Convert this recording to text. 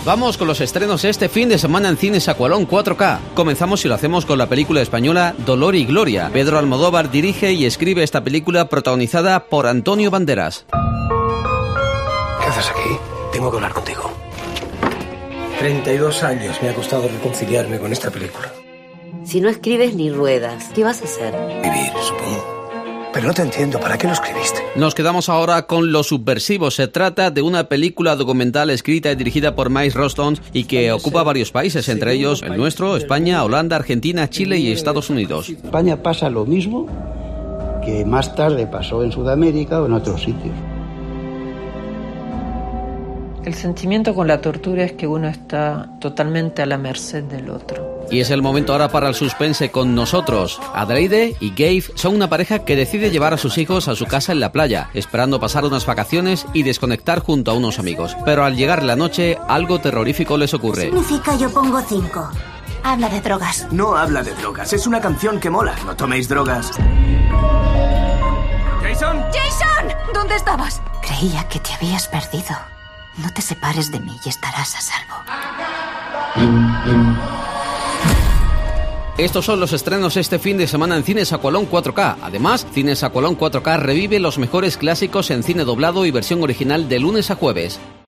Vamos con los estrenos este fin de semana en Cines Aqualón 4K. Comenzamos y lo hacemos con la película española Dolor y Gloria. Pedro Almodóvar dirige y escribe esta película protagonizada por Antonio Banderas. ¿Qué haces aquí? Tengo que hablar contigo. 32 años me ha costado reconciliarme con esta película. Si no escribes ni ruedas, ¿qué vas a hacer? Vivir, supongo. Pero no te entiendo, ¿para qué lo escribiste? Nos quedamos ahora con Los Subversivos. Se trata de una película documental escrita y dirigida por Mike Rostons y que ocupa varios países, entre ellos el nuestro, España, Holanda, Argentina, Chile y Estados Unidos. España pasa lo mismo que más tarde pasó en Sudamérica o en otros sitios. El sentimiento con la tortura es que uno está totalmente a la merced del otro. Y es el momento ahora para el suspense con nosotros. Adelaide y Gabe son una pareja que decide llevar a sus hijos a su casa en la playa, esperando pasar unas vacaciones y desconectar junto a unos amigos. Pero al llegar la noche, algo terrorífico les ocurre. Significa yo pongo 5. Habla de drogas. No habla de drogas, es una canción que mola. No toméis drogas. ¡Jason! ¡Jason! ¿Dónde estabas? Creía que te habías perdido. No te separes de mí y estarás a salvo. Estos son los estrenos este fin de semana en Cines Aqualón 4K. Además, Cines Aqualón 4K revive los mejores clásicos en cine doblado y versión original de lunes a jueves.